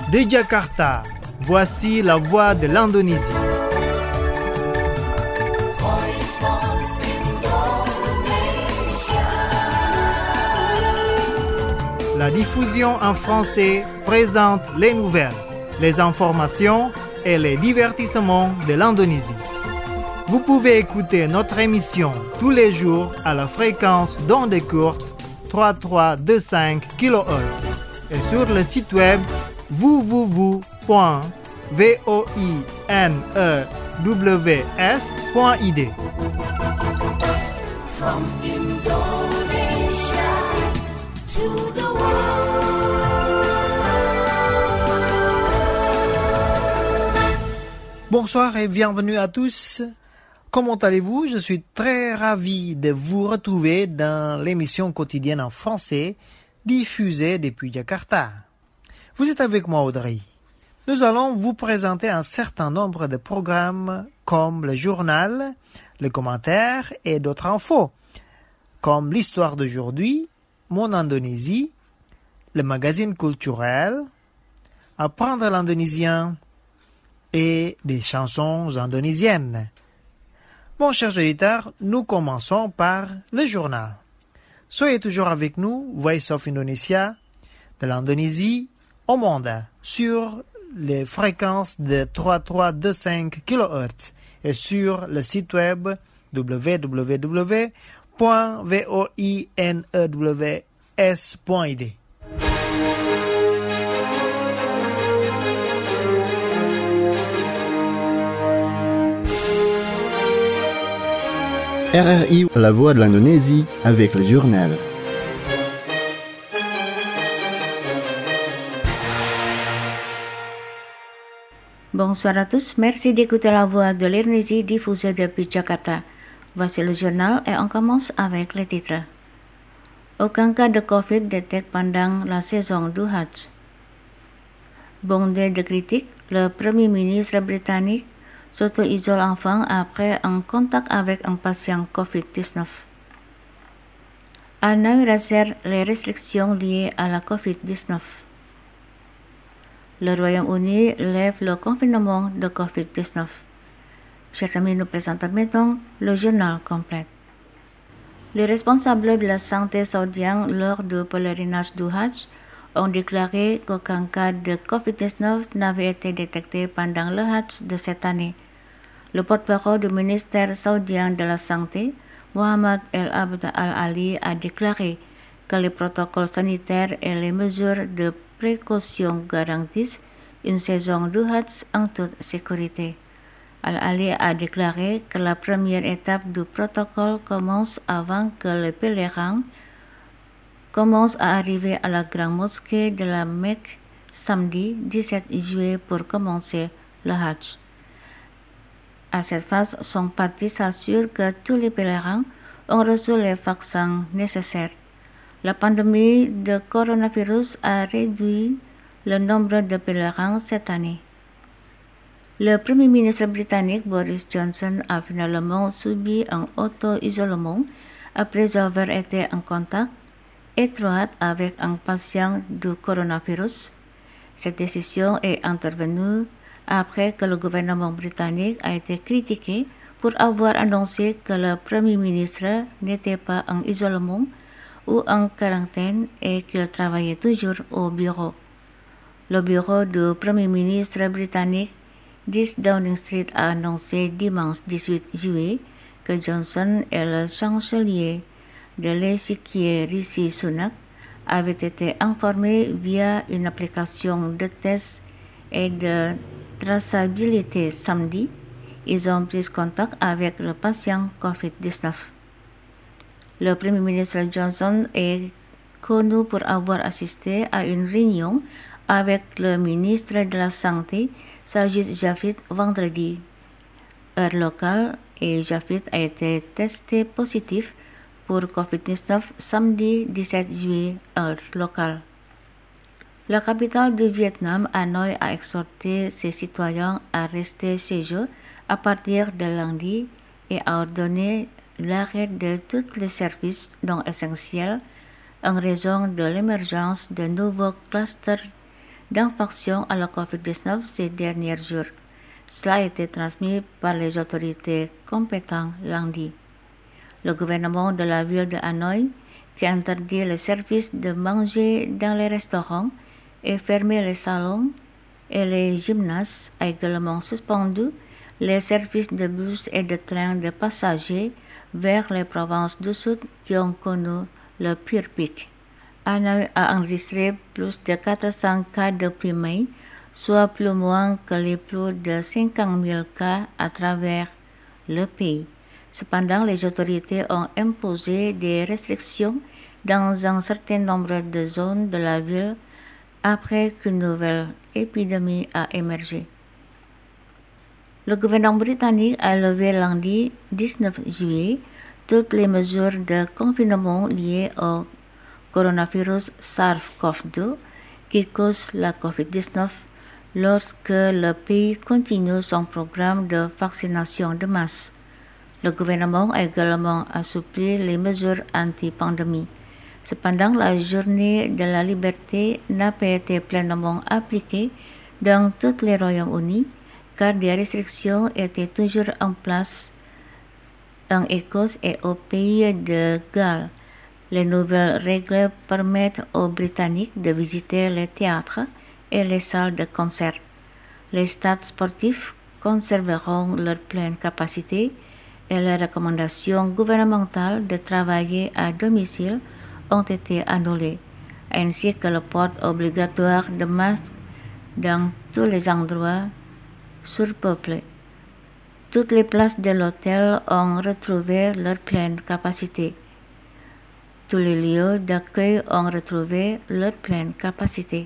De Jakarta, voici la voix de l'Indonésie. La diffusion en français présente les nouvelles, les informations et les divertissements de l'Indonésie. Vous pouvez écouter notre émission tous les jours à la fréquence d'onde courte 3325 kHz et sur le site web www.voinews.id. From Indonesia to the world. Bonsoir et bienvenue à tous. Comment allez-vous? Je suis très ravi de vous retrouver dans l'émission quotidienne en français diffusée depuis Jakarta. Vous êtes avec moi, Audrey. Nous allons vous présenter un certain nombre de programmes comme le journal, le commentaire et d'autres infos, comme l'histoire d'aujourd'hui, mon Indonésie, le magazine culturel, apprendre l'indonésien et des chansons indonésiennes. Bon, chers auditeurs, nous commençons par le journal. Soyez toujours avec nous, Voice of Indonesia, de l'Indonésie au monde, sur les fréquences de 3325 kHz et sur le site web www.voinews.id. RRI, la voix de l'Indonésie, avec le journal. Bonsoir à tous, merci d'écouter la voix de l'Indonésie diffusée depuis Jakarta. Voici le journal et on commence avec les titres. Aucun cas de Covid détecté pendant la saison du Hajj. Bondé de critiques, le Premier ministre britannique s'auto-isole enfin après un contact avec un patient Covid-19. Hanoi resserre les restrictions liées à la Covid-19. Le Royaume-Uni lève le confinement de Covid-19. Chers amis, nous présentons maintenant le journal complet. Les responsables de la santé saoudienne lors du pèlerinage du Hajj ont déclaré qu'aucun cas de Covid-19 n'avait été détecté pendant le Hajj de cette année. Le porte-parole du ministère saoudien de la Santé, Mohammed El Abd Al-Ali, a déclaré que les protocoles sanitaires et les mesures de précaution garantissent une saison du Hajj en toute sécurité. Al-Ali a déclaré que la première étape du protocole commence avant que les pèlerins commencent à arriver à la grande mosquée de la Mecque samedi 17 juillet pour commencer le Hajj. À cette phase, son parti s'assure que tous les pèlerins ont reçu les vaccins nécessaires. La pandémie de coronavirus a réduit le nombre de pèlerins cette année. Le Premier ministre britannique Boris Johnson a finalement subi un auto-isolement après avoir été en contact étroit avec un patient du coronavirus. Cette décision est intervenue après que le gouvernement britannique a été critiqué pour avoir annoncé que le Premier ministre n'était pas en isolement ou en quarantaine et qu'il travaillait toujours au bureau. Le bureau du Premier ministre britannique 10 Downing Street a annoncé dimanche 18 juillet que Johnson et le chancelier de l'échiquier Rishi Sunak avaient été informés via une application de test et de traçabilité samedi. Ils ont pris contact avec le patient Covid-19. Le Premier ministre Johnson est connu pour avoir assisté à une réunion avec le ministre de la Santé, Sajid Javid, vendredi, heure locale, et Javid a été testé positif pour Covid-19 samedi 17 juillet, heure locale. La capitale du Vietnam, Hanoi, a exhorté ses citoyens à rester chez eux à partir de lundi et a ordonné l'arrêt de tous les services non essentiels en raison de l'émergence de nouveaux clusters d'infection à la COVID-19 ces derniers jours. Cela a été transmis par les autorités compétentes lundi. Le gouvernement de la ville de Hanoï, qui interdit le service de manger dans les restaurants et fermé les salons et les gymnases, a également suspendu les services de bus et de trains de passagers vers les provinces du sud qui ont connu le pire pic. Hanoï a enregistré plus de 400 cas depuis mai, soit plus moins que les plus de 50 000 cas à travers le pays. Cependant, les autorités ont imposé des restrictions dans un certain nombre de zones de la ville après qu'une nouvelle épidémie a émergé. Le gouvernement britannique a levé lundi 19 juillet toutes les mesures de confinement liées au coronavirus SARS-CoV-2 qui cause la COVID-19 lorsque le pays continue son programme de vaccination de masse. Le gouvernement a également assoupli les mesures anti-pandémie. Cependant, la journée de la liberté n'a pas été pleinement appliquée dans tous les Royaumes-Unis car des restrictions étaient toujours en place en Écosse et au pays de Galles. Les nouvelles règles permettent aux Britanniques de visiter les théâtres et les salles de concert. Les stades sportifs conserveront leur pleine capacité et les recommandations gouvernementales de travailler à domicile ont été annulées, ainsi que le port obligatoire de masques dans tous les endroits surpeuplés. Toutes les places de l'hôtel ont retrouvé leur pleine capacité. Tous les lieux d'accueil ont retrouvé leur pleine capacité.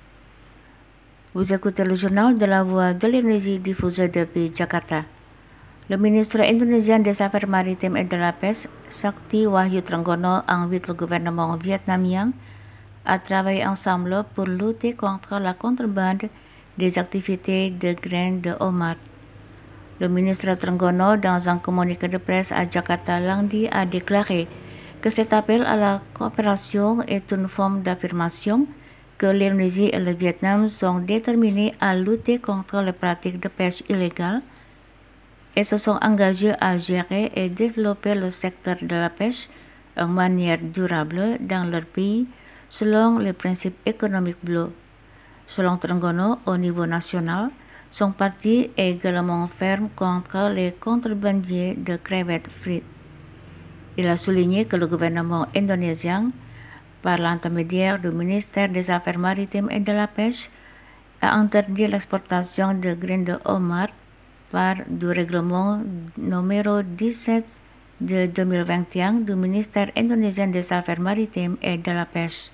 Vous écoutez le journal de la Voix de l'Indonésie diffusé depuis Jakarta. Le ministre indonésien des Affaires maritimes et de la pêche, Sakti Wahyu Trenggono, invite le gouvernement vietnamien à travailler ensemble pour lutter contre la contrebande des activités de graines de homard. Le ministre Trenggono, dans un communiqué de presse à Jakarta lundi, a déclaré que cet appel à la coopération est une forme d'affirmation que l'Indonésie et le Vietnam sont déterminés à lutter contre les pratiques de pêche illégale et se sont engagés à gérer et développer le secteur de la pêche en manière durable dans leur pays selon les principes économiques bleus. Selon Trenggono, au niveau national, son parti est également ferme contre les contrebandiers de crevettes frites. Il a souligné que le gouvernement indonésien, par l'intermédiaire du ministère des Affaires maritimes et de la pêche, a interdit l'exportation de graines de homard par du règlement numéro 17 de 2021 du ministère indonésien des Affaires maritimes et de la pêche.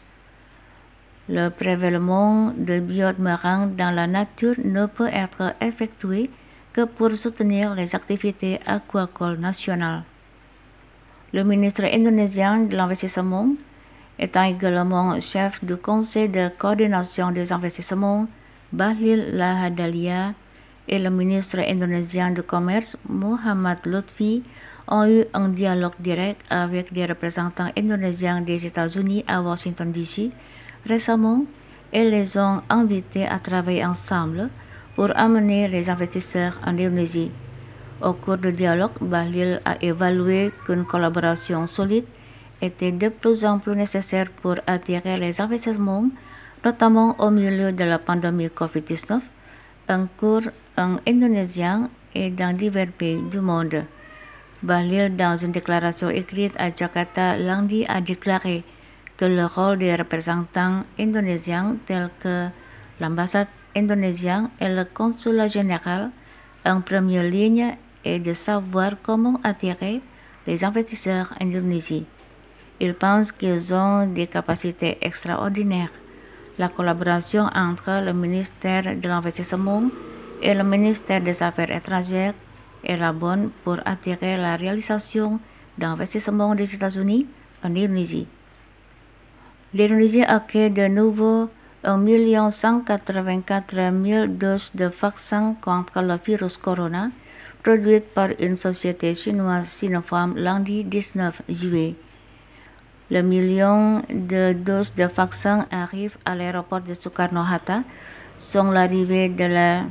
Le prélèvement de biotes marins dans la nature ne peut être effectué que pour soutenir les activités aquacoles nationales. Le ministre indonésien de l'Investissement, étant également chef du Conseil de coordination des investissements, Bahlil Lahadalia, et le ministre indonésien du Commerce, Muhammad Lutfi, ont eu un dialogue direct avec des représentants indonésiens des États-Unis à Washington DC récemment et les ont invités à travailler ensemble pour amener les investisseurs en Indonésie. Au cours du dialogue, Bahlil a évalué qu'une collaboration solide était de plus en plus nécessaire pour attirer les investissements, notamment au milieu de la pandémie COVID-19, en cours en Indonésie et dans divers pays du monde. Bahlil, dans une déclaration écrite à Jakarta lundi, a déclaré que le rôle des représentants indonésiens tels que l'ambassade indonésienne et le consulat général en première ligne est de savoir comment attirer les investisseurs en Indonésie. Ils pensent qu'ils ont des capacités extraordinaires. La collaboration entre le ministère de l'Investissement et le ministère des Affaires étrangères est la bonne pour attirer la réalisation d'investissements des États-Unis en Indonésie. L'Indonésie accueille de nouveau 1 184 000 doses de vaccins contre le virus corona produites par une société chinoise Sinopharm lundi 19 juillet. Le million de doses de vaccins arrivent à l'aéroport de Soekarno-Hatta, sont l'arrivée de la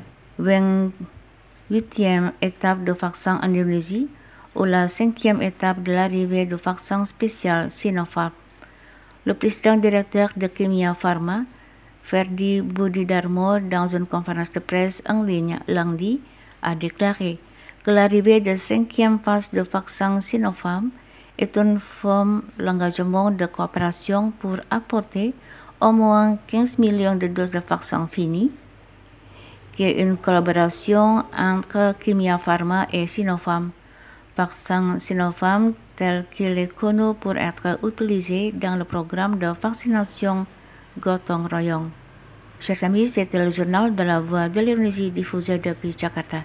28e étape de vaccin en Indonésie ou la 5e étape de l'arrivée du vaccin spécial Sinopharm. Le président directeur de Kimia Pharma, Ferdi Budidarmo, dans une conférence de presse en ligne lundi, a déclaré que l'arrivée de 5e phase de vaccin Sinopharm est une forme d'engagement de coopération pour apporter au moins 15 millions de doses de vaccins finis, qui est une collaboration entre Kimia Pharma et Sinopharm. Vaccin Sinopharm tel qu'il est connu pour être utilisé dans le programme de vaccination Gotong Royong. Chers amis, c'était le journal de la Voix de l'Indonésie diffusé depuis Jakarta.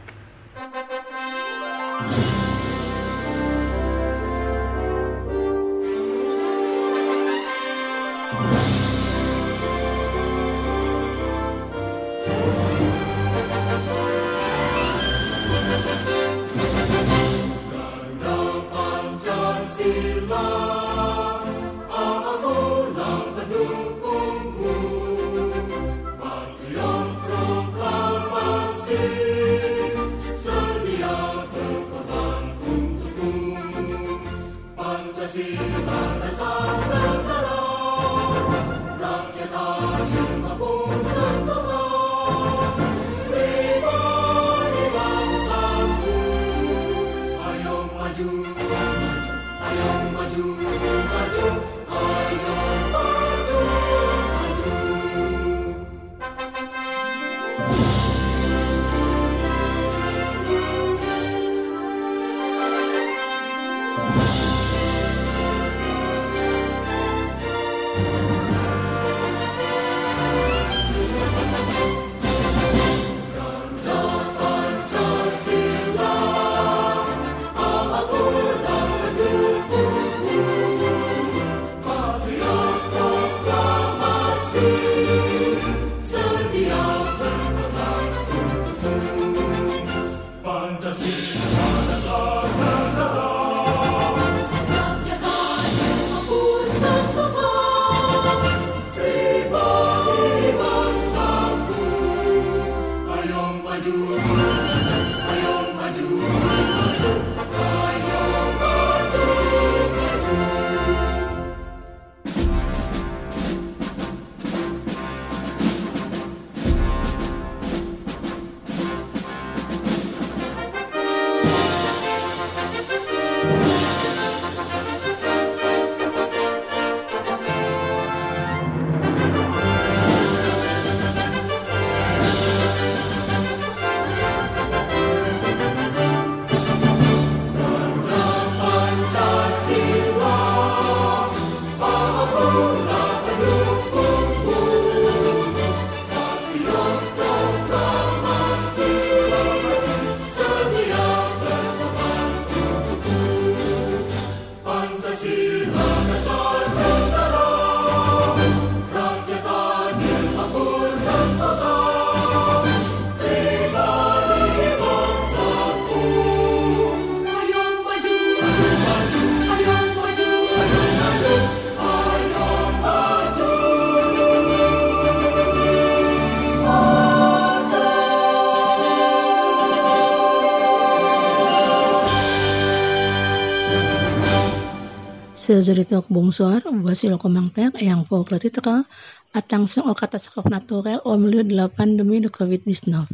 Ces auditeurs, bonsoir. Voici le commentaire ayant pour titre Attention aux catastrophes naturelles au milieu de la pandémie de Covid-19.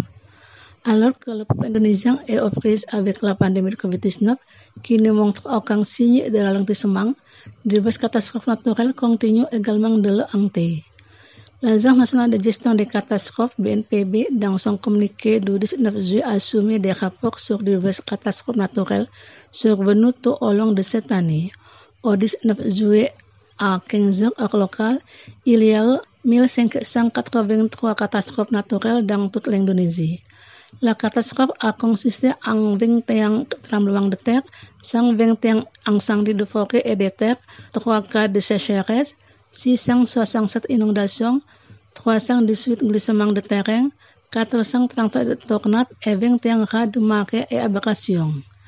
Alors que le peuple indonésien est aux prises avec la pandémie de Covid-19 qui ne montre aucun signe de ralentissement, diverses catastrophes naturelles continuent également de le hanter. L'Agence nationale de gestion des catastrophes, BNPB, dans son communiqué du 19 juillet, a soumis des rapports sur diverses catastrophes naturelles survenues tout au long de cette année. Au 19 juillet à 15h heure locale, il y a eu 1583 catastrophes naturelles dans toute l'Indonésie. La catastrophe a consisté en 21 tremblements de terre, 121 incendies de forêt et de terre, 3 cas de sécheresse, 667 inondations, 318 glissements de terrain, 432 tornades et 21 rats de marée et aberrations.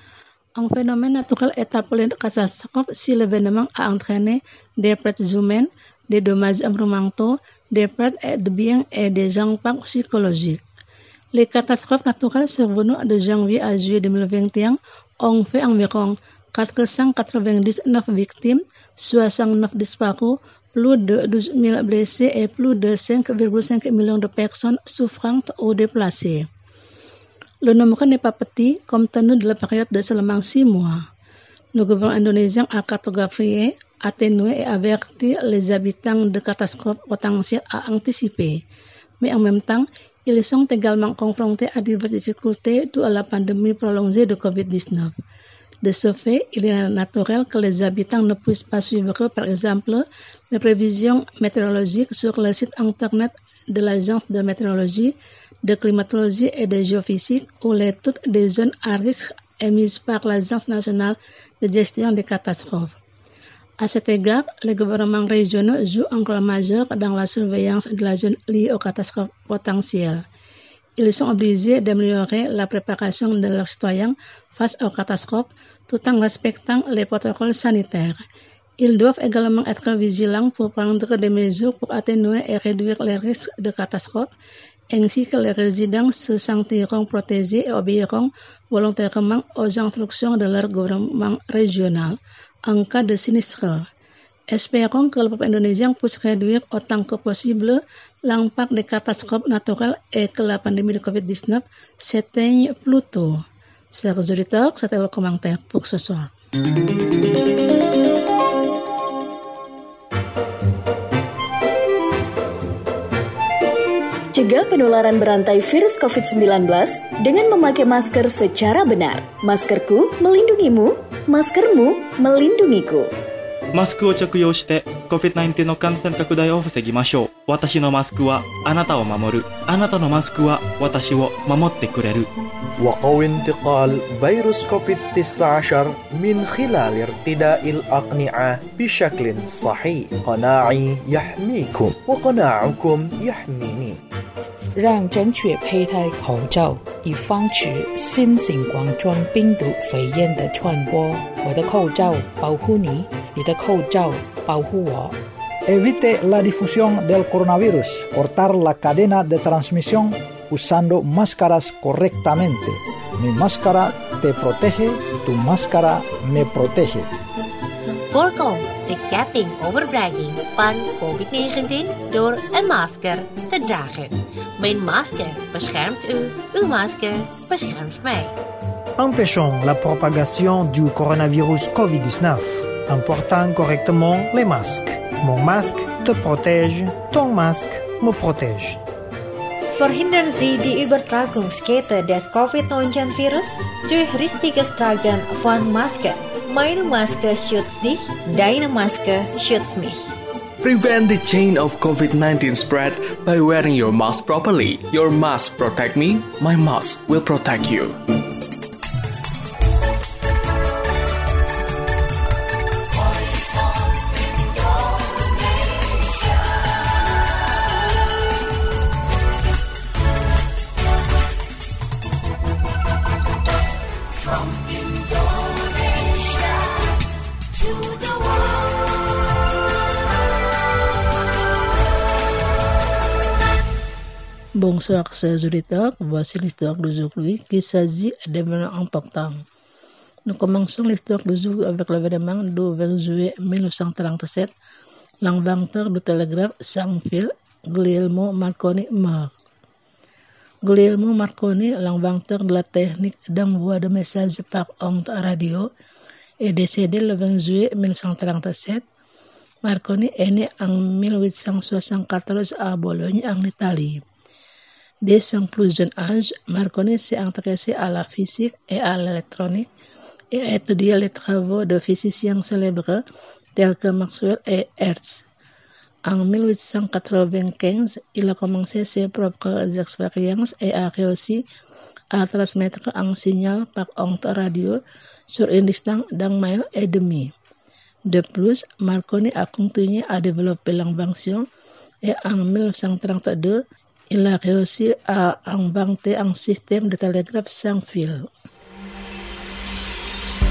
Un phénomène naturel est appelé catastrophe si l'événement a entraîné des pertes humaines, des dommages environnementaux, des pertes de biens et des impacts psychologiques. Les catastrophes naturelles survenues de janvier à juillet 2021 ont fait environ 499 victimes, 69 disparus, plus de 12 000 blessés et plus de 5,5 millions de personnes souffrantes ou déplacées. Le nombre n'est pas petit compte tenu de la période de seulement 6 mois. Le gouvernement indonésien a cartographié, atténué et averti les habitants de catastrophes potentielles à anticiper. Mais en même temps, ils sont également confrontés à diverses difficultés dues à la pandémie prolongée de COVID-19. De ce fait, il est naturel que les habitants ne puissent pas suivre, par exemple, les prévisions météorologiques sur le site internet de l'Agence de météorologie, de climatologie et de géophysique ou l'étude des zones à risque émises par l'Agence nationale de gestion des catastrophes. À cet égard, les gouvernements régionaux jouent un rôle majeur dans la surveillance de la zone liée aux catastrophes potentielles. Ils sont obligés d'améliorer la préparation de leurs citoyens face aux catastrophes tout en respectant les protocoles sanitaires. Ils doivent également être vigilants pour prendre des mesures pour atténuer et réduire les risques de catastrophes, ainsi que les résidents se sentiront protégés et obéiront volontairement aux instructions de leur gouvernement régional en cas de sinistre. Espérons que le peuple indonésien puisse réduire autant que possible l'impact des catastrophes naturelles et que la pandémie de COVID-19 s'éteigne plus tôt. Chers auditeurs, c'était le commentaire pour ce soir. Cegah penularan berantai virus COVID-19 dengan memakai masker secara benar. Maskerku melindungimu, maskermu melindungiku. マスクを着用して COVID-19 の感染拡大を防ぎましょう。私のマスクはあなたを守る。あなたのマスクは私を守ってくれる。 وقو انتقال فيروس كوفيد-19 من خلال ارتداء الأقنعة بشكل صحيح. قناعي يحميكم وقناعكم يحميني. 让正确佩戴口罩，以防止新型冠状病毒肺炎的传播。我的口罩保护你，你的口罩保护我。 Evite la difusión del coronavirus. Cortar la cadena de transmisión usando máscaras correctamente. Mi máscara te protege, tu máscara me protege. Voorkom de ketting overbrenging van COVID-19 door een masker te dragen. Mijn masker beschermt u, uw masker beschermt mij. Empêchons la propagation du coronavirus COVID-19 en portant correctement les masques. Mon masque te protège, ton masque me protège. Verhindern Sie die Übertragungskette des COVID-19-Virus durch richtiges Tragen von Masken. Meine Maske schützt dich, deine Maske schützt mich. Prevent the chain of COVID-19 spread by wearing your mask properly. Your mask protect me, my mask will protect you. Bonsoir chers auditeurs, voici l'histoire d'aujourd'hui qui s'agit d'événements importants. Nous commençons l'histoire d'aujourd'hui avec l'événement du 20 juillet 1937. L'inventeur du télégraphe sans fil, Guglielmo Marconi, meurt. Guglielmo Marconi, l'inventeur de la technique d'envoi de messages par ondes radio, est décédé le 20 juillet 1937. Marconi est né en 1874 à Bologne, en Italie. Dès son plus jeune âge, Marconi s'est intéressé à la physique et à l'électronique et a étudié les travaux de physiciens célèbres tels que Maxwell et Hertz. En 1895, il a commencé ses propres expériences et a réussi à transmettre un signal par ondes radio sur une distance d'1,5 mile. De plus, Marconi a continué à développer l'invention et en 1932, il a réussi à inventer un système de télégraphe sans fil.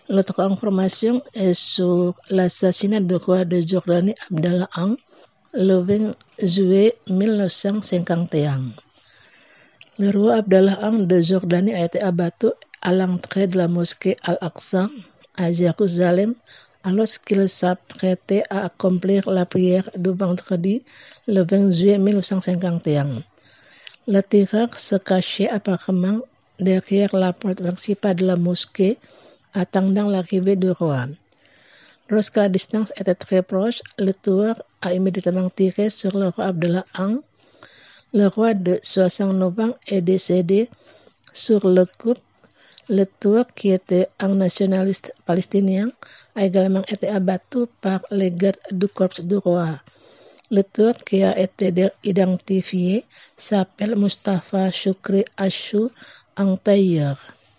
L'autre information est sur l'assassinat du roi de Jordanie Abdallah Ang le 20 juillet 1951. Le roi Abdallah Ang de Jordanie a été abattu à l'entrée de la mosquée Al-Aqsa à Jérusalem alors qu'il s'apprêtait à accomplir la prière du vendredi le 20 juillet 1951. Le tireur se cachait apparemment derrière la porte principale de la mosquée, attendant l'arrivée du roi. Lorsque la distance était très proche, le tueur a immédiatement tiré sur le roi Abdallah Ang. Le roi de 69 ans est décédé sur le coup. Le tueur, qui était un nationaliste palestinien, a également été abattu par les gardes du corps du roi. Le tueur, qui a été identifié, s'appelle Mustafa Shukri Ashu Angtayer.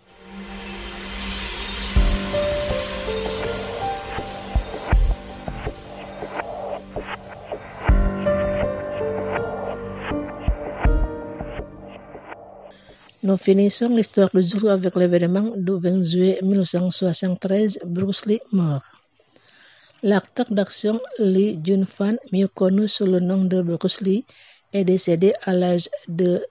Nous finissons l'histoire du jour avec l'événement du 20 juillet 1973, Bruce Lee mort. L'acteur d'action Lee Jun-fan, mieux connu sous le nom de Bruce Lee, est décédé à l'âge de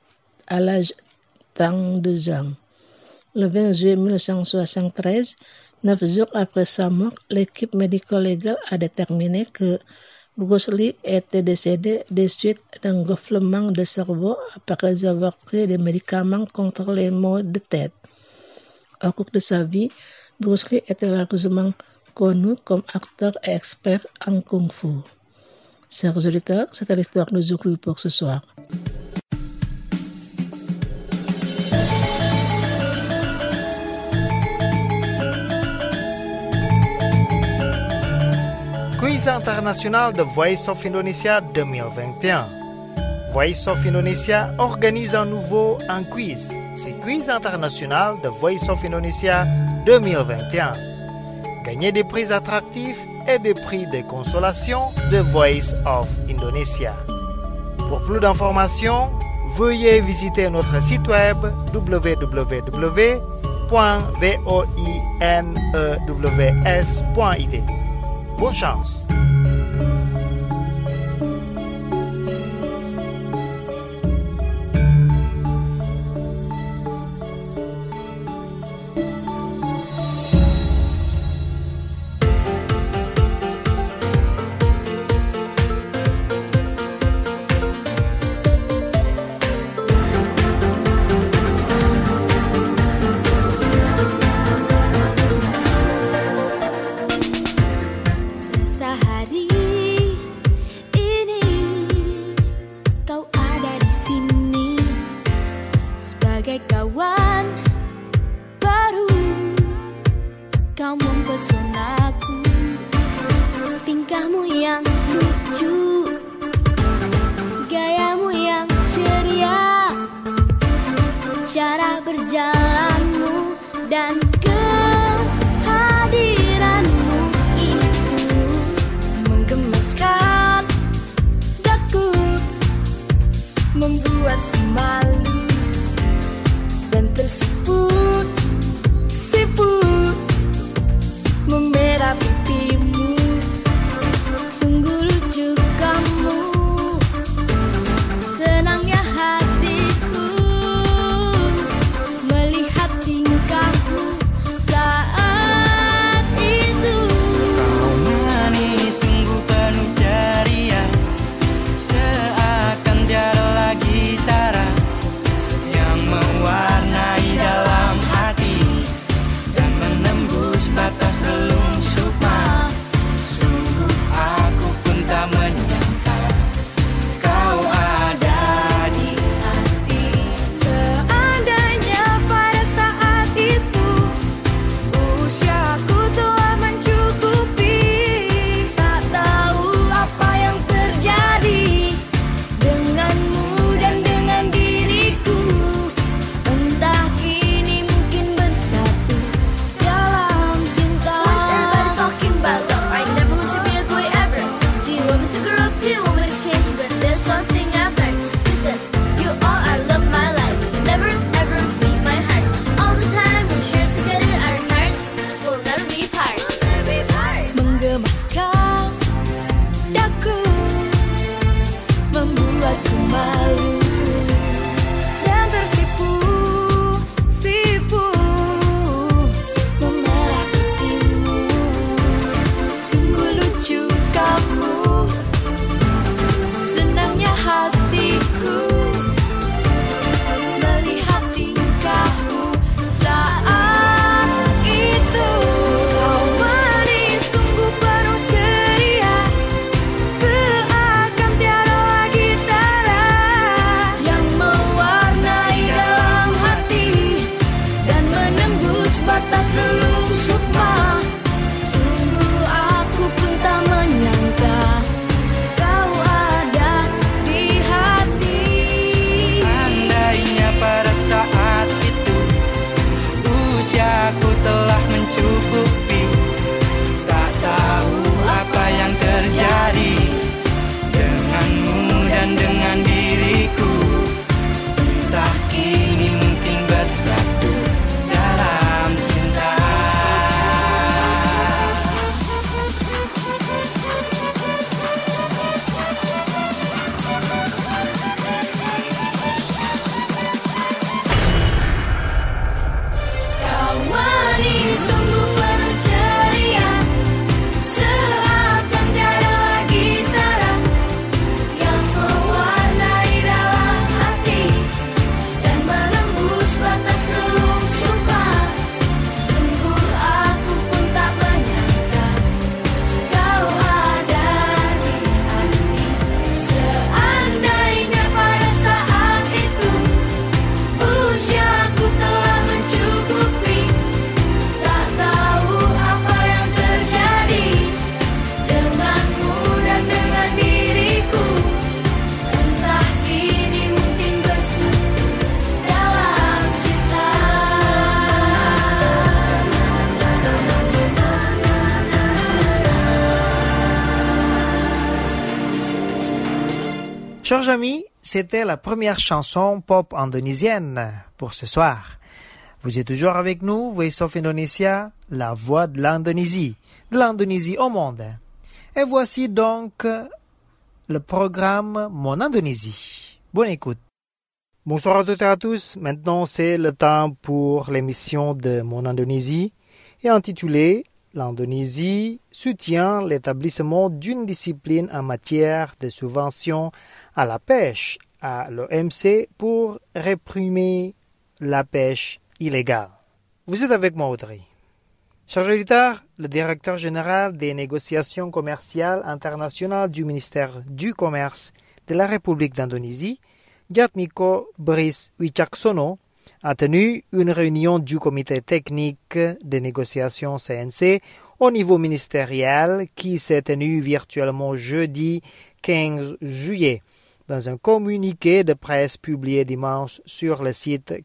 32 ans. Le 20 juillet 1973, 9 jours après sa mort, l'équipe médico-légale a déterminé que Bruce Lee était décédé des suites d'un gonflement de cerveau après avoir pris des médicaments contre les maux de tête. Au cours de sa vie, Bruce Lee était largement connu comme acteur et expert en kung-fu. Chers auditeurs, c'était l'histoire de Zouklou pour ce soir. Quiz international de Voice of Indonesia 2021. Voice of Indonesia organise à nouveau un quiz. C'est Quiz international de Voice of Indonesia 2021. Gagnez des prix attractifs et des prix de consolation de Voice of Indonesia. Pour plus d'informations, veuillez visiter notre site web www.voinews.it. Bonne chance! Senangnya hatiku melihat tingkahmu Naskah daku membuatku malu dan tersipu memerah putihmu. Sungguh lucu kamu, senangnya hatiku melihat tingkahmu saat itu. Kau manis sungguh penuh ceria, seakan tiada lagi tara yang mewarnai dalam hati dan menembus batas relung sukma. Sungguh aku pun tak menyangka kau ada di hati. Andainya pada saat itu usiaku telah mencukupi, tak tahu apa yang terjadi denganmu dan dengan diriku. Entah kini mungkin bersatu dalam cinta. Kau manis sungguh penuh ceria, seakan tiada lagi tara yang mewarnai dalam hati dan menembus batas relung sumpah. Sungguh aku pun tak menyangka kau ada di hati. Seandainya pada saat itu usiaku telah mencukupi, tak tahu apa yang terjadi denganmu dan dengan diriku. Entah kini mungkin bersatu dalam cinta. Chers amis, c'était la première chanson pop indonésienne pour ce soir. Vous êtes toujours avec nous, Voice of Indonesia, la voix de l'Indonésie au monde. Et voici donc le programme Mon Indonésie. Bonne écoute. Bonsoir à toutes et à tous. Maintenant, c'est le temps pour l'émission de Mon Indonésie et intitulée L'Indonésie soutient l'établissement d'une discipline en matière de subvention à la pêche à l'OMC pour réprimer la pêche illégale. Vous êtes avec moi, Audrey. Chers auditeurs, le directeur général des négociations commerciales internationales du ministère du Commerce de la République d'Indonésie, Jatmiko Brice Wicaksono, a tenu une réunion du comité technique de négociation CNC au niveau ministériel qui s'est tenue virtuellement jeudi 15 juillet. Dans un communiqué de presse publié dimanche sur le site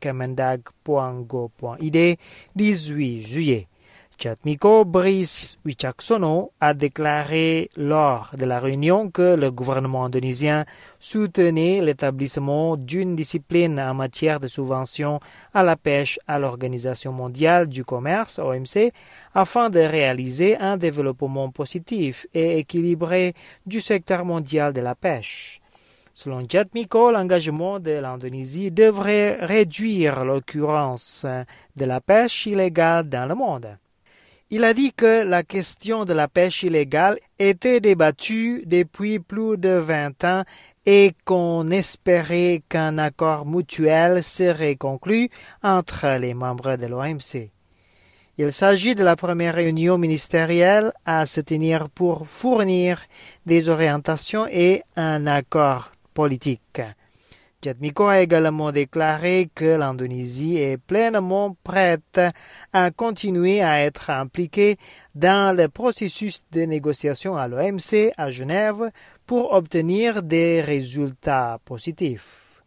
kemendag.go.id 18 juillet, Jatmiko Brice Wicaksono a déclaré lors de la réunion que le gouvernement indonésien soutenait l'établissement d'une discipline en matière de subvention à la pêche à l'Organisation mondiale du commerce, OMC, afin de réaliser un développement positif et équilibré du secteur mondial de la pêche. Selon Jatmiko, l'engagement de l'Indonésie devrait réduire l'occurrence de la pêche illégale dans le monde. Il a dit que la question de la pêche illégale était débattue depuis plus de 20 ans et qu'on espérait qu'un accord mutuel serait conclu entre les membres de l'OMC. Il s'agit de la première réunion ministérielle à se tenir pour fournir des orientations et un accord politique. Jatmiko a également déclaré que l'Indonésie est pleinement prête à continuer à être impliquée dans le processus de négociation à l'OMC à Genève pour obtenir des résultats positifs.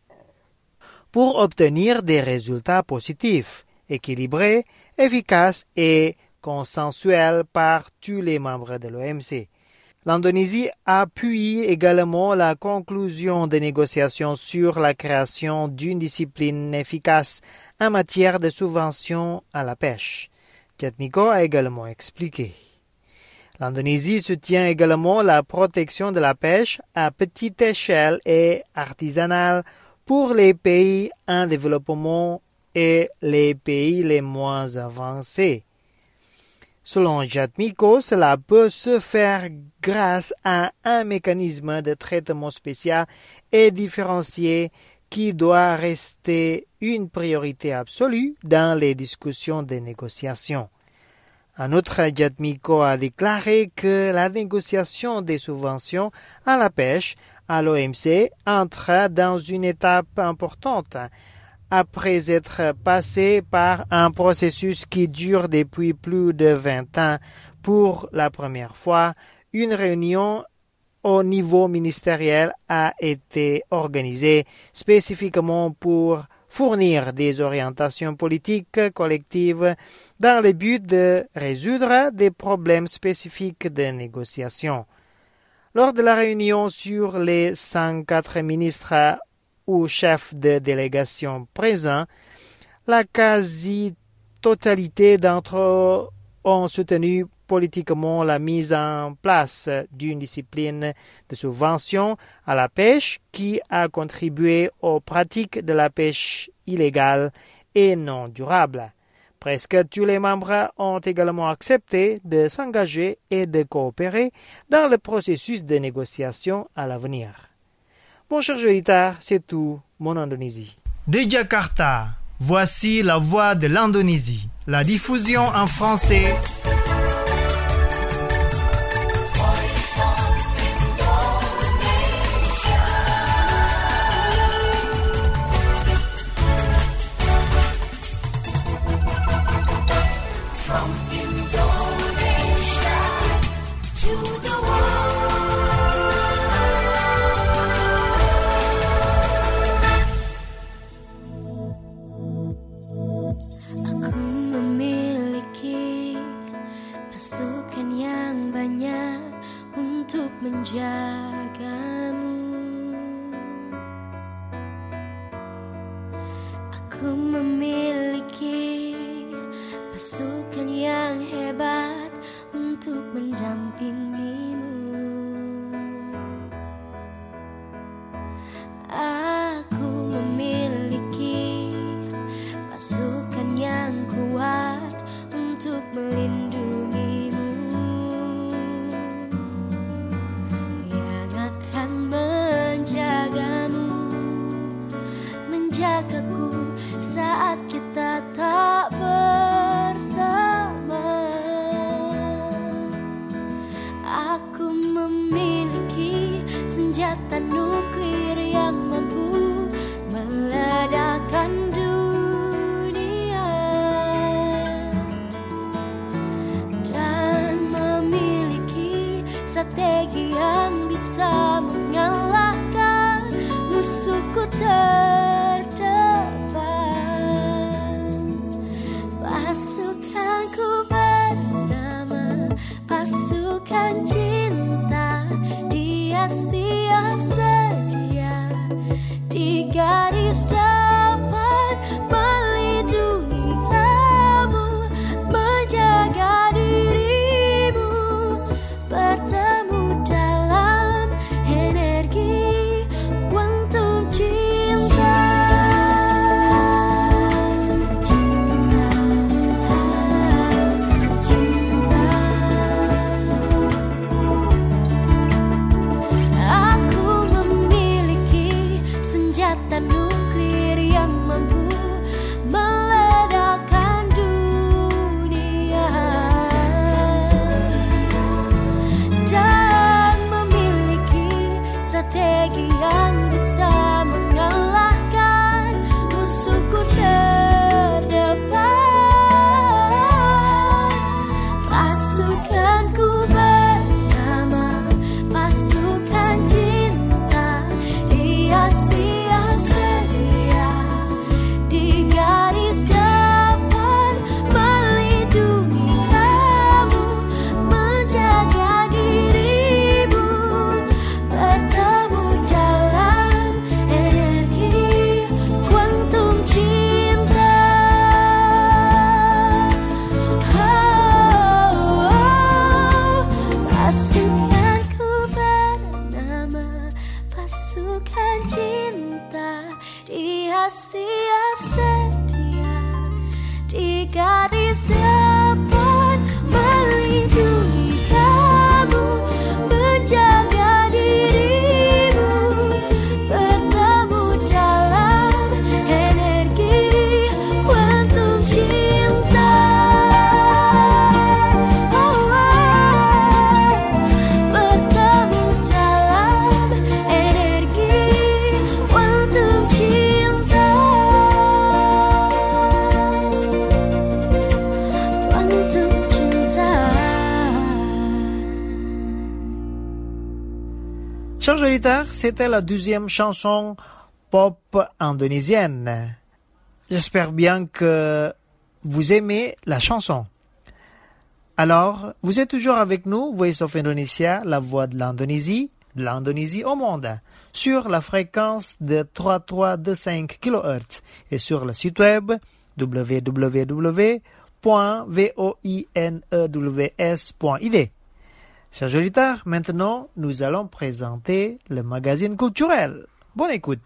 Pour obtenir des résultats positifs, équilibrés, efficaces et consensuels par tous les membres de l'OMC. L'Indonésie appuie également la conclusion des négociations sur la création d'une discipline efficace en matière de subvention à la pêche. Jatmiko a également expliqué. L'Indonésie soutient également la protection de la pêche à petite échelle et artisanale pour les pays en développement et les pays les moins avancés. Selon Jatmiko, cela peut se faire grâce à un mécanisme de traitement spécial et différencié qui doit rester une priorité absolue dans les discussions de négociation. En outre, Jatmiko a déclaré que la négociation des subventions à la pêche à l'OMC entre dans une étape importante après être passé par un processus qui dure depuis plus de 20 ans. Pour la première fois, une réunion au niveau ministériel a été organisée spécifiquement pour fournir des orientations politiques collectives dans le but de résoudre des problèmes spécifiques de négociation. Lors de la réunion sur les 104 ministres ou chefs de délégation présents, la quasi-totalité d'entre eux ont soutenu politiquement la mise en place d'une discipline de subvention à la pêche qui a contribué aux pratiques de la pêche illégale et non durable. Presque tous les membres ont également accepté de s'engager et de coopérer dans le processus de négociation à l'avenir. Bon, chers auditeurs, c'est tout, mon Indonésie. De Jakarta, voici la voix de l'Indonésie, la diffusion en français. menjagamu. Aku memiliki pasukan yang hebat untuk mendampingimu. Aku memiliki pasukan yang kuat untuk melindungimu, yang akan menjagamu, menjagaku saat kita tak bersama. Aku memiliki senjata nuklir yang mampu meledakkan dunia dan memiliki strategi yang bisa mengalahkan musuhku terdepan. Pasukanku bernama pasukan cinta, dia siap sedia di garis depan, melindungi kamu, menjaga dirimu, bertemu dalam energi kuantum cinta. Cinta, cinta. Chers auditeurs, c'était la 12e chanson pop indonésienne. J'espère bien que vous aimez la chanson. Alors, vous êtes toujours avec nous, Voice of Indonesia, la voix de l'Indonésie au monde, sur la fréquence de 3325 kHz et sur le site web www.voinews.id. Chers auditeurs, maintenant, nous allons présenter le magazine culturel. Bonne écoute.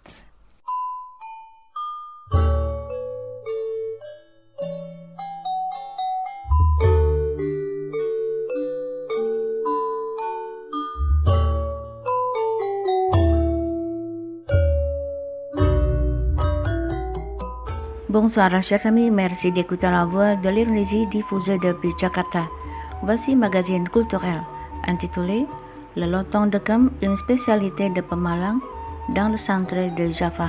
Bonsoir chers amis, merci d'écouter la voix de l'Indonésie diffusée depuis Jakarta. Voici magazine culturel intitulé Le Lontong Dekam, une spécialité de Pemalang dans le centre de Java.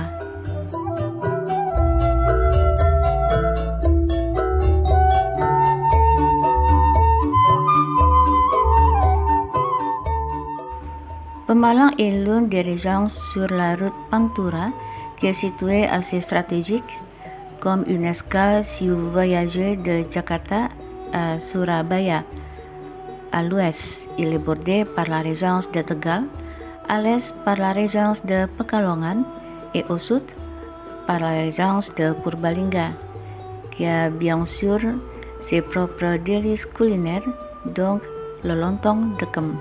Pemalang est l'une des régions sur la route Pantura qui est située assez stratégique comme une escale si vous voyagez de Jakarta à Surabaya. À l'ouest, il est bordé par la région de Tegal, à l'est par la région de Pekalongan et au sud par la région de Purbalingga, qui a bien sûr ses propres délices culinaires, donc le lontong dekam.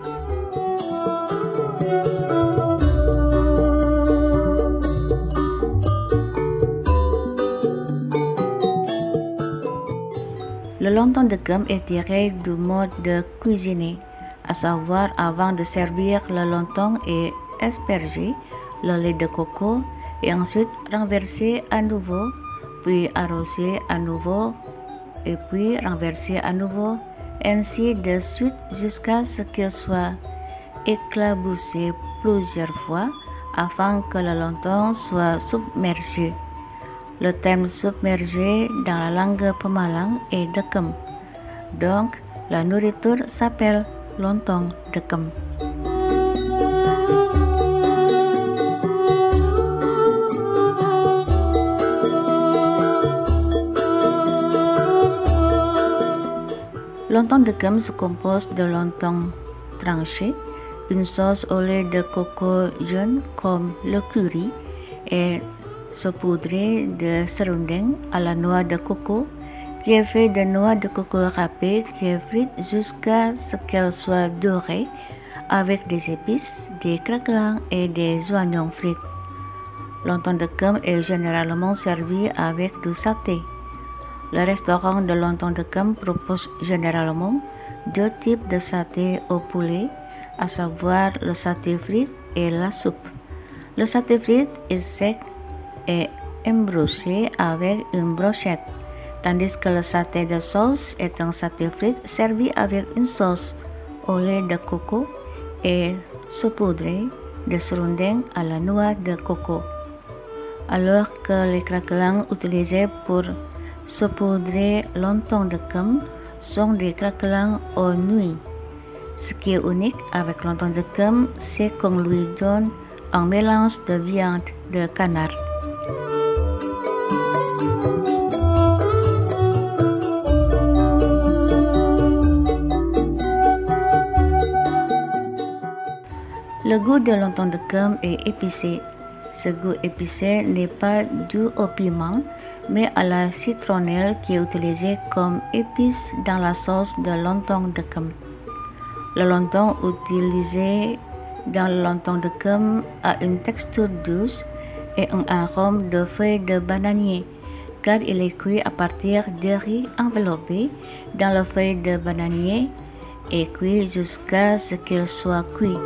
Le lontong dekam est tiré du mode de cuisiner, à savoir avant de servir le lontong et asperger le lait de coco et ensuite renverser à nouveau, puis arroser à nouveau et puis renverser à nouveau, ainsi de suite jusqu'à ce qu'il soit éclaboussé plusieurs fois afin que le lontong soit submergé. Le terme submergé dans la langue Pemalang est dekam. Donc, la nourriture s'appelle lontong dekam. Lontong dekam se compose de lontong tranché, une sauce au lait de coco jaune comme le curry et saupoudré de serundeng à la noix de coco, qui est fait de noix de coco râpée qui est frite jusqu'à ce qu'elle soit dorée avec des épices, des craquelins et des oignons frits. Lontong dekam est généralement servi avec du saté. Le restaurant de lontong dekam propose généralement deux types de saté au poulet, à savoir le saté frit et la soupe. Le saté frit est sec et embroché avec une brochette, tandis que le saté de sauce est un saté frit servi avec une sauce au lait de coco et saupoudré de serundeng à la noix de coco. Alors que les craquelins utilisés pour saupoudrer lontong dekam sont des craquelins aux nouilles. Ce qui est unique avec lontong dekam, c'est qu'on lui donne un mélange de viande de canard. Le goût de lontong dekam est épicé. Ce goût épicé n'est pas dû au piment, mais à la citronnelle qui est utilisée comme épice dans la sauce de lontong dekam. Le lontong utilisé dans le lontong dekam a une texture douce et un arôme de feuilles de bananier, car il est cuit à partir de riz enveloppé dans la feuille de bananier et cuit jusqu'à ce qu'il soit cuit.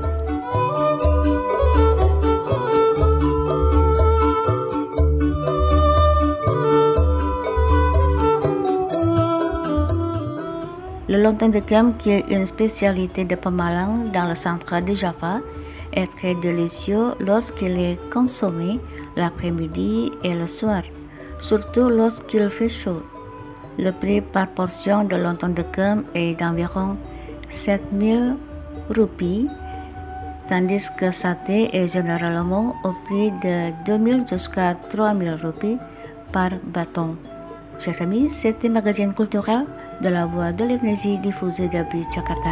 Le lontong dekam, qui est une spécialité de Pemalang dans le centre de Java, est très délicieux lorsqu'il est consommé l'après-midi et le soir, surtout lorsqu'il fait chaud. Le prix par portion de lontong dekam est d'environ 7 000 roupies, tandis que Saté est généralement au prix de 2000 jusqu'à 3000 roupies par bâton. Chers amis, c'était le magazine culturel de la Voix de l'Indonésie diffusé depuis Jakarta.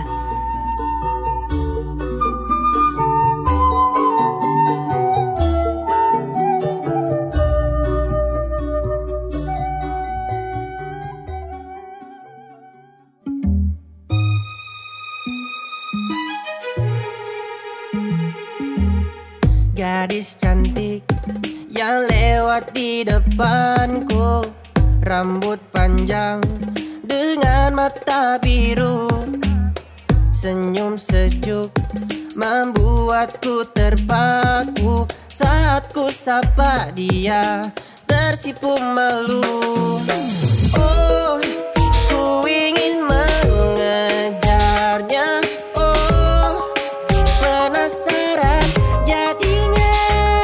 Gadis cantik yang lewat di depanku, rambut panjang dengan mata biru, senyum sejuk membuatku terpaku. Saat ku sapa dia tersipu malu. Oh, ku ingin mengejarnya. Oh, penasaran jadinya.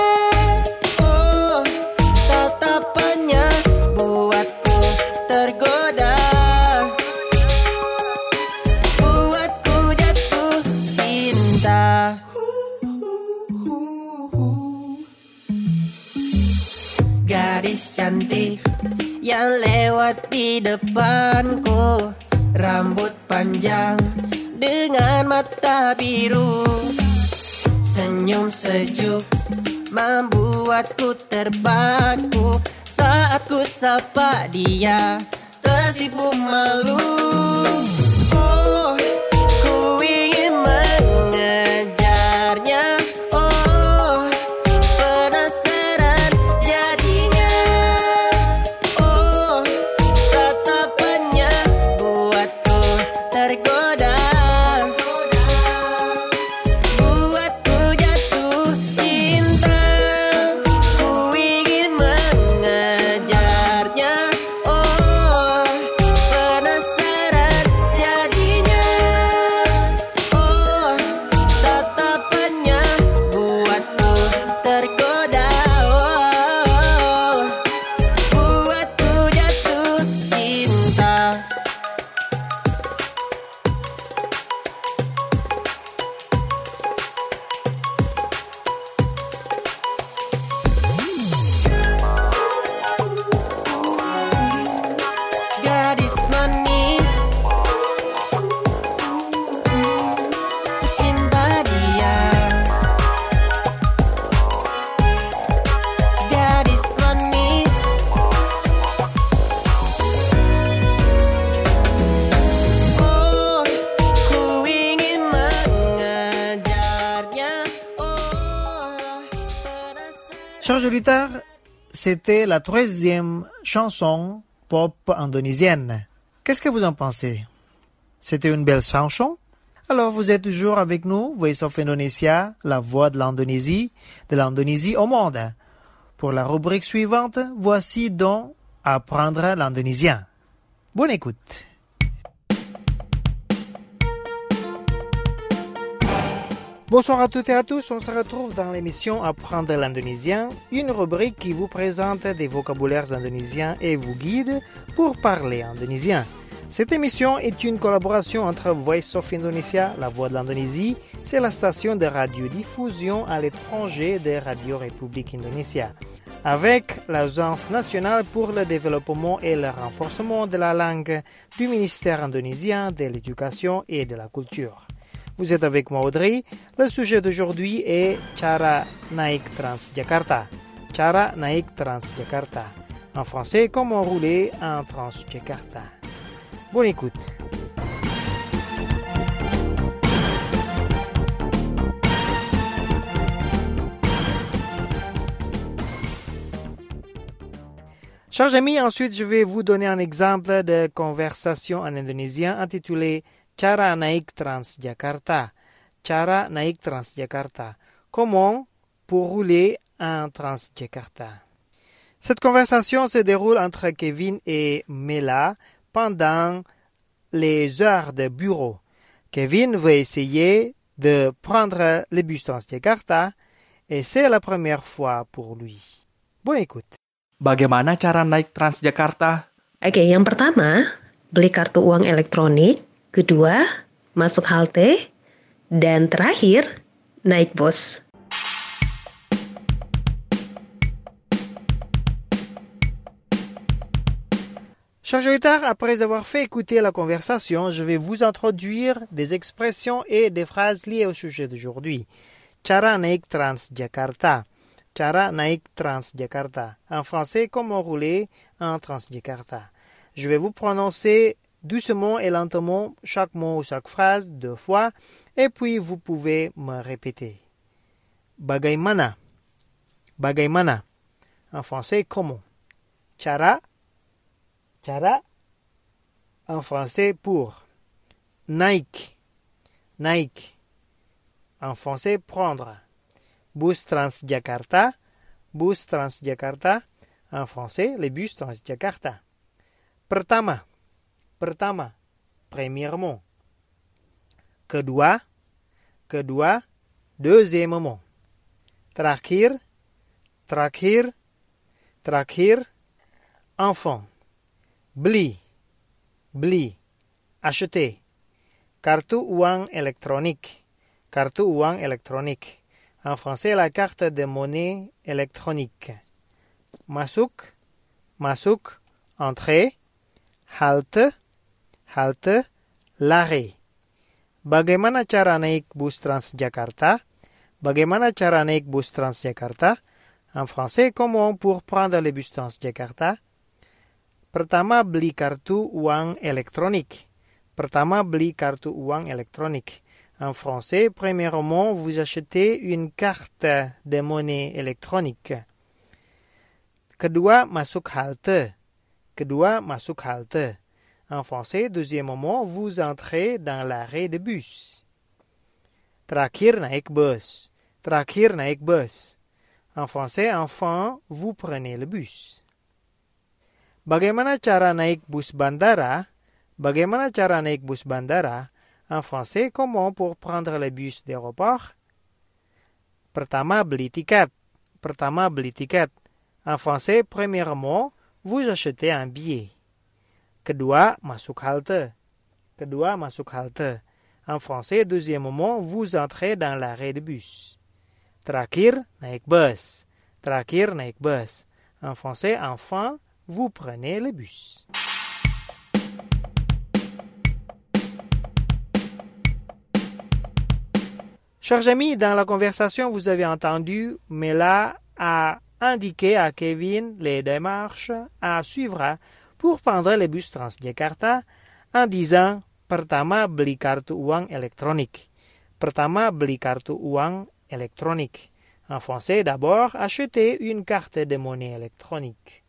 Oh, tatapannya buatku tergoda, buatku jatuh cinta. Gadis cantik yang lewat di depanku, rambut panjang dengan mata biru, senyum sejuk membuatku terpaku. Saat ku sapa dia tersipu malu. Oh, ku ingin mengejarnya. Oh, penasaran jadinya. Oh, tatapannya buatku tergoda, buatku jatuh cinta. Ku ingin mengejarnya. Oh, penasaran jadinya. Oh, tatapannya buatku tergoda. Oh, buatku jatuh cinta. Gadis manis, cinta dia. Gadis manis, oh, ku ingin mengejarnya. Chers auditeurs, c'était la 13e chanson pop indonésienne. Qu'est-ce que vous en pensez? C'était une belle chanson? Alors vous êtes toujours avec nous, Voice of Indonesia, la voix de l'Indonésie au monde. Pour la rubrique suivante, voici donc apprendre l'indonésien. Bonne écoute. Bonsoir à toutes et à tous, on se retrouve dans l'émission Apprendre l'indonésien, une rubrique qui vous présente des vocabulaires indonésiens et vous guide pour parler indonésien. Cette émission est une collaboration entre Voice of Indonesia, la voix de l'Indonésie, c'est la station de radiodiffusion à l'étranger de Radio République Indonésia, avec l'Agence nationale pour le développement et le renforcement de la langue du ministère indonésien de l'Éducation et de la Culture. Vous êtes avec moi Audrey. Le sujet d'aujourd'hui est Cara naik Transjakarta. Cara naik Transjakarta. En français, comment rouler en Transjakarta. Bonne écoute. Chers amis, ensuite je vais vous donner un exemple de conversation en indonésien intitulé Cara naik Transjakarta. Cara naik Transjakarta. Comment pour rouler en Transjakarta. Cette conversation se déroule entre Kevin et Mela pendant les heures de bureau. Kevin veut essayer de prendre le bus Transjakarta et c'est la première fois pour lui. Bonne écoute. Bagaimana cara naik Transjakarta? Oke, yang pertama, beli kartu uang elektronik. Kedua, masuk halte. Dan terakhir, naik bus. Chers auditeurs, après avoir fait écouter la conversation, je vais vous introduire des expressions et des phrases liées au sujet d'aujourd'hui. Cara naik Transjakarta. Cara naik Transjakarta. En français, comment rouler en Transjakarta. Je vais vous prononcer doucement et lentement chaque mot ou chaque phrase 2 fois, et puis vous pouvez me répéter. Bagaimana. Bagaimana. En français, comment. Cara. Cara. En français, pour. Naik. Naik. En français, prendre. Bus Transjakarta. Bus Transjakarta. En français, les bus Transjakarta. Pertama. Pertama. Premièrement. Kedua. Kedua. Deuxièmement. Terakhir. Terakhir. Terakhir. Enfant. Beli. Beli. Acheter. Kartu uang électronique. Kartu uang électronique. En français, la carte de monnaie électronique. Masuk. Masuk. Entrée. Halte. Halte. L'arrêt. Bagaimana cara naik bus Transjakarta? Bagaimana cara naik bus Transjakarta? En français, comment pour prendre le bus Transjakarta? Pertama, beli kartu uang électronique. Pertama, beli kartu uang électronique. En français, premièrement, vous achetez une carte de monnaie électronique. Kedua, masuk halte. Kedua, masuk halte. En français, deuxièmement, vous entrez dans l'arrêt de bus. Terakhir naik bus. Terakhir naik bus. En français, enfin, vous prenez le bus. Bagaimana cara naik bus bandara? Bagaimana cara naik bus bandara? En français, comment pour prendre le bus d'aéroport? Pertama, beli tiket. Pertama, beli tiket. En français, premièrement, vous achetez un billet. Kedua, masuk halte. Kedua, masuk halte. En français, deuxièmement, vous entrez dans l'arrêt de bus. Terakhir, naik bus. Terakhir, naik bus. En français, enfin, vous prenez le bus. Chers amis, dans la conversation, vous avez entendu Mela a indiqué à Kevin les démarches à suivre pour prendre le bus Transjakarta en disant pertama beli kartu uang électronique. Pertama beli kartu uang électronique. En français, d'abord, acheter une carte de monnaie électronique.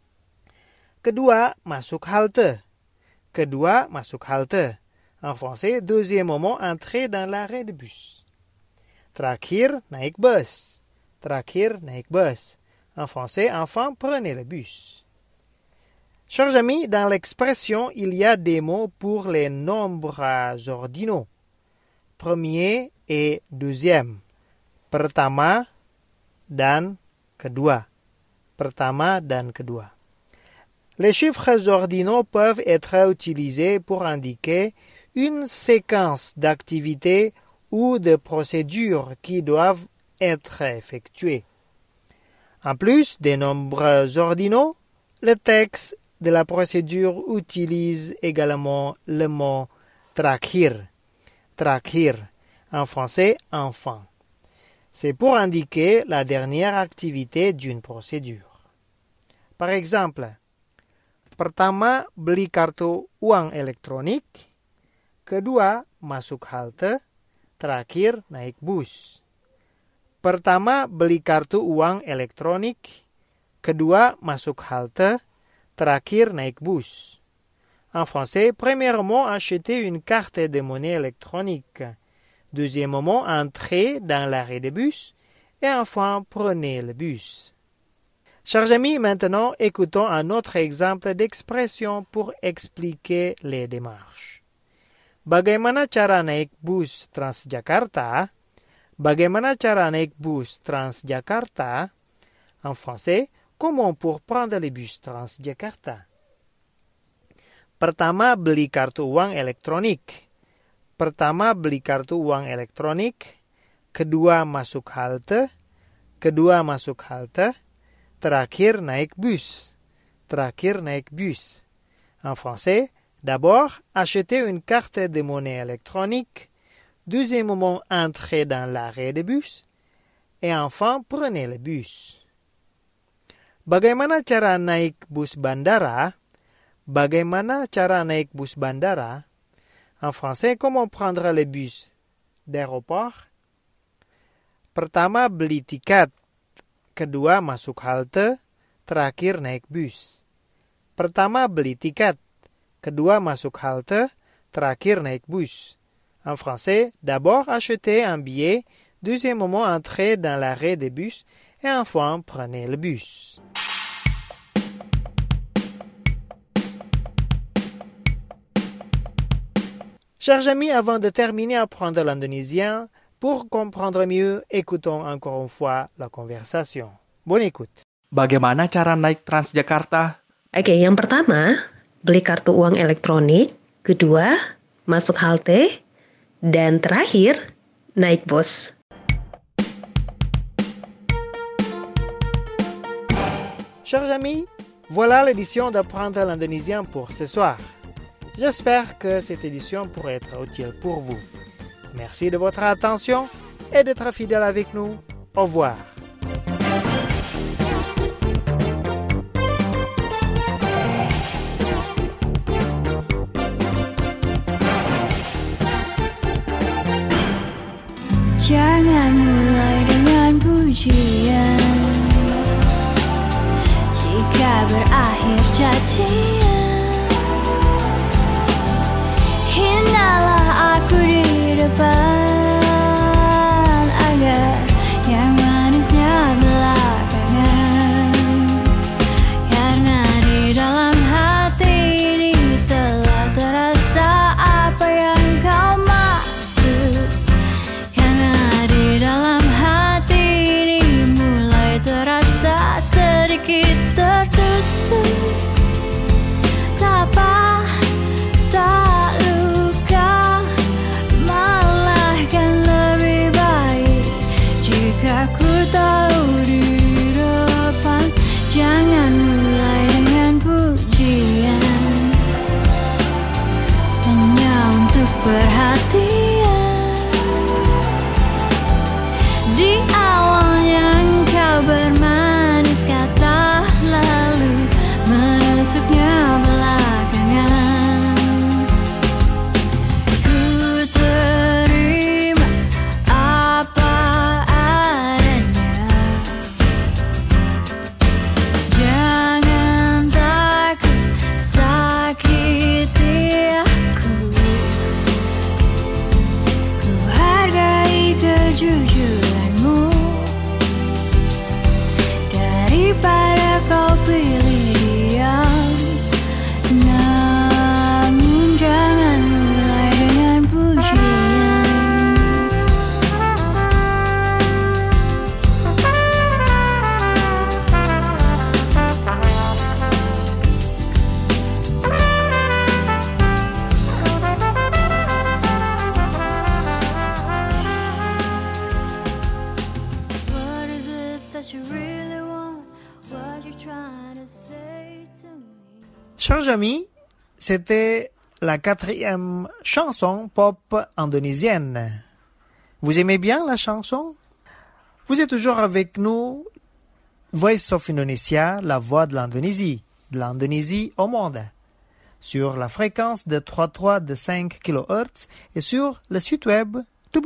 Kedua, masuk halte. Kedua, masuk halte. En français, deuxièmement, entrer dans l'arrêt de bus. Terakhir, naik bus. Terakhir, naik bus. En français, enfin, prenez le bus. Chers amis, dans l'expression, il y a des mots pour les nombres ordinaux. Premier et deuxième. Pertama dan kedua. Pertama dan kedua. Les chiffres ordinaux peuvent être utilisés pour indiquer une séquence d'activités ou de procédures qui doivent être effectuées. En plus des nombres ordinaux, le texte de la procédure utilise également le mot terakhir. Terakhir, en français, enfin. C'est pour indiquer la dernière activité d'une procédure. Par exemple, pertama beli kartu uang elektronik, kedua masuk halte, terakhir naik bus. Pertama beli kartu uang elektronik, kedua masuk halte, terakhir naik bus. En français, premièrement, acheter une carte de monnaie électronique. Deuxièmement, entrer dans l'arrêt de bus. Et enfin, prenez le bus. Chers amis, maintenant, écoutons un autre exemple d'expression pour expliquer les démarches. Bagaimana cara naik bus Transjakarta? Bagaimana cara naik bus Transjakarta? En français, comment pour prendre le bus Transjakarta? Pertama, beli kartu uang elektronik. Pertama, beli kartu uang elektronik. kedua masuk halte, terakhir naik bus. En français, d'abord, achetez une carte de monnaie électronique, deuxièmement, entrez dans l'arrêt de bus, et enfin, prenez le bus. Bagaimana cara naik bus bandara? En français, comment prendre le bus d'aéroport? Pertama, beli tiket. Kedua, masuk halte. Terakhir, naik bus. Pertama, beli tiket. Kedua, masuk halte. Terakhir, naik bus. En français, d'abord, achetez un billet. Deuxièmement, entrez dans l'arrêt de bus. Et enfin, prenez le bus. Chers amis, avant de terminer à apprendre l'indonésien, pour comprendre mieux, écoutons encore une fois la conversation. Bonne écoute. Bagaimana cara naik Transjakarta? Oke, yang pertama, beli kartu uang elektronik. Kedua, masuk halte. Dan terakhir, naik bus. Chers amis, voilà l'édition d'apprendre l'indonésien pour ce soir. J'espère que cette édition pourrait être utile pour vous. Merci de votre attention et d'être fidèle avec nous. Au revoir. Jangan mulai dengan pujian, jika berakhir cacian. Hinalah aku di depan, agar yang manisnya belakangan. Karena di dalam hati ini telah terasa apa yang kau maksud. Karena di dalam hati ini mulai terasa sedikit tertusuk. Tak luka, malah kan lebih baik jika ku tahu di depan. Jangan mulai dengan pujian, hanya untuk perhatian. Di awalnya engkau bermanis kata, lalu menusuknya belakangan. Kejujuranmu daripada kau pilih diam. Namun jangan mulai dengan pujian. Chers amis, c'était la 4e chanson pop indonésienne. Vous aimez bien la chanson? Vous êtes toujours avec nous, Voice of Indonesia, la voix de l'Indonésie au monde, sur la fréquence de 33,5 kHz et sur le site web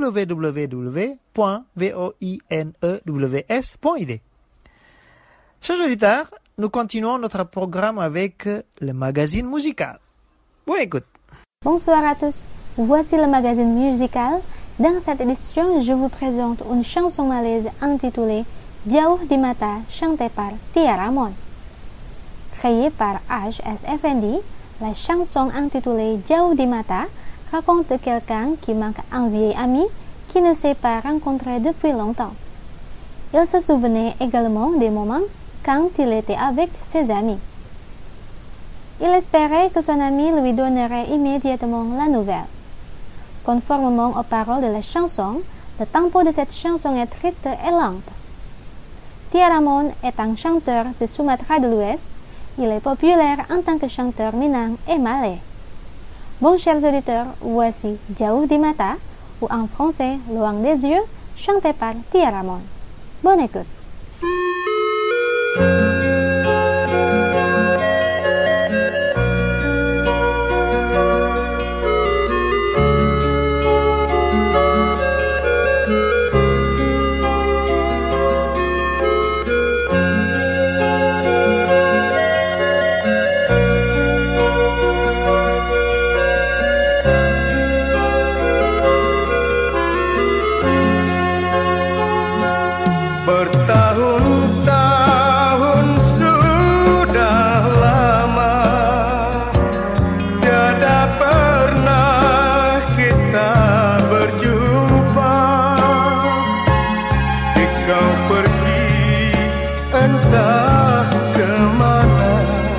www.voinews.id. Chers auditeurs, nous continuons notre programme avec le magazine musical. Bonne écoute. Bonsoir à tous, voici le magazine musical. Dans cette édition, je vous présente une chanson malaise intitulée Jauh di Mata, chantée par Tia Ramon. Créée par H.S. Effendi, la chanson intitulée Jauh di Mata raconte de quelqu'un qui manque un vieil ami qui ne s'est pas rencontré depuis longtemps. Il se souvenait également des moments quand il était avec ses amis. Il espérait que son ami lui donnerait immédiatement la nouvelle. Conformément aux paroles de la chanson, Le tempo de cette chanson est triste et lente. Tia Ramon est un chanteur de Sumatra de l'Ouest. Il est populaire en tant que chanteur Minang et Malais. Bon, chers auditeurs, voici Jauh di Mata, ou en français Loin des yeux, chanté par Tia Ramon. Bonne écoute. Bertahun-tahun sudah lama tiada pernah kita berjumpa. Kau pergi entah kemana.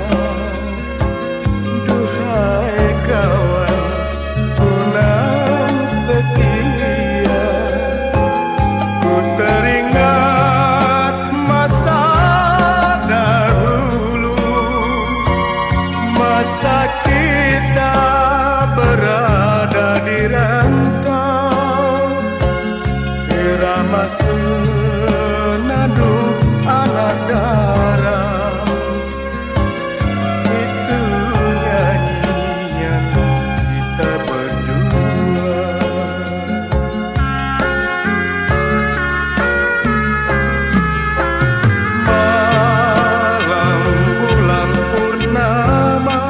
Duhai kawan ku nan setia, ku teringat masa dahulu, masa kita berada di rantau, irama senandung anak darah. Itu nyanyian kita berdua. Malam bulan purnama,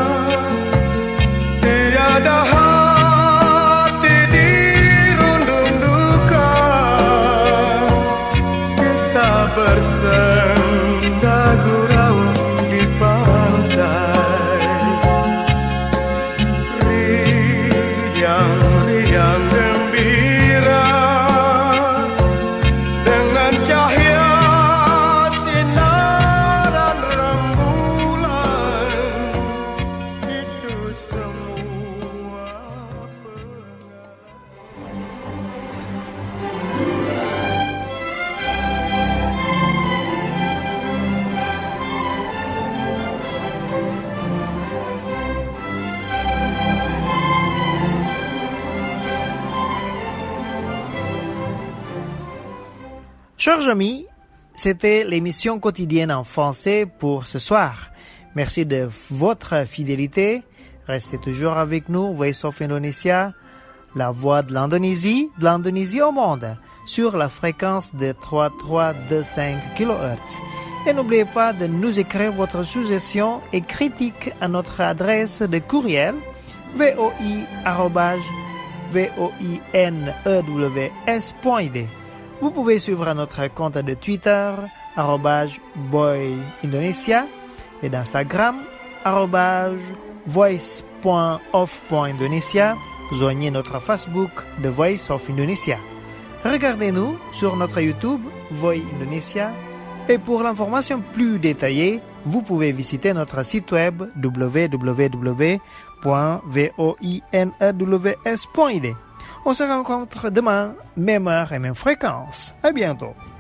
tiada hati dirundung duka. Kita bersenda gurau di pantai, riang-riang gembira dengan cahaya sinaran rembulan. Itu semua Chers amis, c'était l'émission quotidienne en français pour ce soir. Merci de votre fidélité. Restez toujours avec nous, Voice of Indonesia, la voix de l'Indonésie au monde, sur la fréquence de 3325 kHz. Et n'oubliez pas de nous écrire votre suggestion et critique à notre adresse de courriel voi@voinews.id. Vous pouvez suivre notre compte de Twitter @voiindonesia et d'Instagram @voice.of.indonesia. Joignez notre Facebook The Voice of Indonesia. Regardez-nous sur notre YouTube Voi Indonesia. Et pour l'information plus détaillée, vous pouvez visiter notre site web www.voinews.id. On se rencontre demain, même heure et même fréquence. À bientôt.